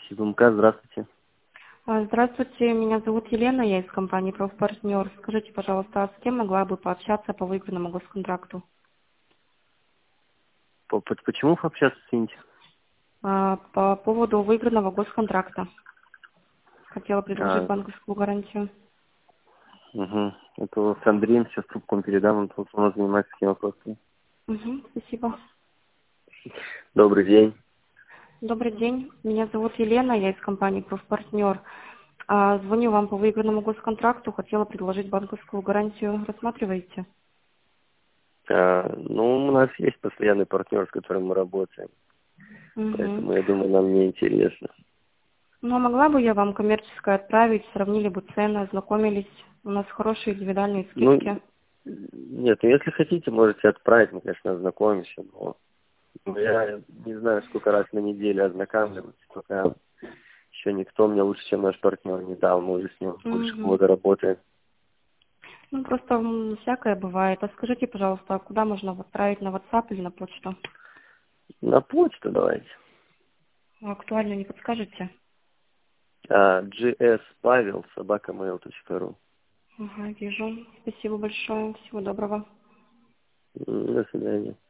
СИБМК, здравствуйте. Здравствуйте, меня зовут Елена, я из компании «Профпартнер». Скажите, пожалуйста, а с кем могла бы пообщаться по выигранному госконтракту? Почему общаться с Инти? По поводу выигранного госконтракта. Хотела предложить А, банковскую гарантию. угу. Это вот с Андреем сейчас трубку передам, он тут у нас занимается такими вопросами. Спасибо. Добрый день. Добрый день, меня зовут Елена, я из компании «Профпартнер». Звоню вам по выигранному госконтракту, хотела предложить банковскую гарантию. Рассматриваете? Ну, у нас есть постоянный партнер, с которым мы работаем, Угу. поэтому я думаю, нам не интересно. Ну, а могла бы я вам коммерческое отправить, сравнили бы цены, ознакомились? У нас хорошие индивидуальные Ну, скидки. нет, ну если хотите, можете отправить, мы, конечно, ознакомимся, но я не знаю, сколько раз на неделю ознакомливаться, пока еще никто мне лучше, чем наш партнер, не дал, мы уже с ним больше Угу. года работаем. Ну, просто всякое бывает. А скажите, пожалуйста, а куда можно отправить, на WhatsApp или на почту? На почту давайте. Актуально не подскажете? gspavel@mail.ru. Ага, вижу. Спасибо большое. Всего доброго. До свидания.